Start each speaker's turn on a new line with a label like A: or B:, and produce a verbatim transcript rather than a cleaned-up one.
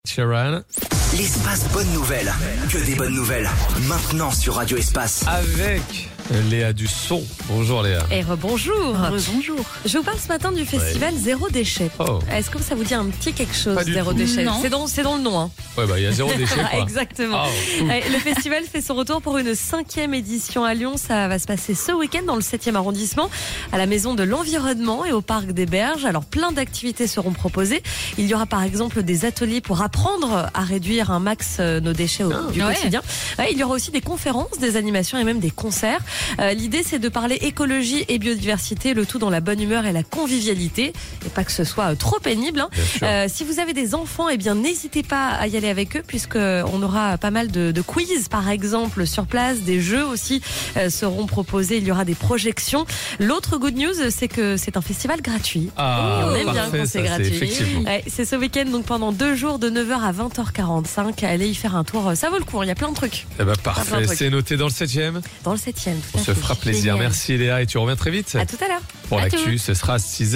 A: Sharon.
B: L'espace bonne nouvelle. Que des bonnes nouvelles. Maintenant sur Radio Espace.
A: Avec Léa Dusson. Bonjour Léa.
C: Et rebonjour.
D: Bonjour.
C: Je vous parle ce matin du festival
A: Ouais.
C: Zéro Déchet.
A: Oh.
C: Est-ce que ça vous dit un petit quelque chose,
A: Pas du
C: Zéro
A: tout.
C: Déchet?
D: Non.
C: C'est dans, c'est dans le nom. Hein.
A: Ouais, bah il y a zéro déchet quoi.
C: Exactement.
A: Oh, cool.
C: Ouais, le festival fait son retour pour une cinquième édition à Lyon. Ça va se passer ce week-end dans le septième arrondissement, à la Maison de l'Environnement et au Parc des Berges. Alors plein d'activités seront proposées. Il y aura par exemple des ateliers pour apprendre à réduire un max euh, nos déchets au,
A: Ah.
C: du
D: Ouais.
C: quotidien. Ouais, il y aura aussi des conférences, des animations et même des concerts. Euh, L'idée c'est de parler écologie et biodiversité, le tout dans la bonne humeur et la convivialité, et pas que ce soit euh, trop pénible. Hein.
A: Bien sûr.
C: Euh, si vous avez des enfants, eh bien n'hésitez pas à y aller avec eux, puisque on aura pas mal de, de quiz par exemple sur place, des jeux aussi euh, seront proposés, il y aura des projections. L'autre good news, c'est que c'est un festival gratuit.
A: Ah,
C: Et on aime bien
A: parfait,
C: quand
A: ça,
C: c'est gratuit.
A: effectivement.
C: Ouais, c'est ce week-end donc pendant deux jours de neuf heures à vingt heures quarante-cinq. Allez y faire un tour, ça vaut le coup. Il y a plein de trucs
A: Eh ben,
C: plein de
A: parfait,
C: trucs.
A: c'est noté dans le septième.
C: dans le septième.
A: On se fera plaisir. Merci Léa et tu reviens très vite.
C: À tout à l'heure.
A: Pour
D: À
A: l'actu,
D: tout.
A: ce sera à six heures.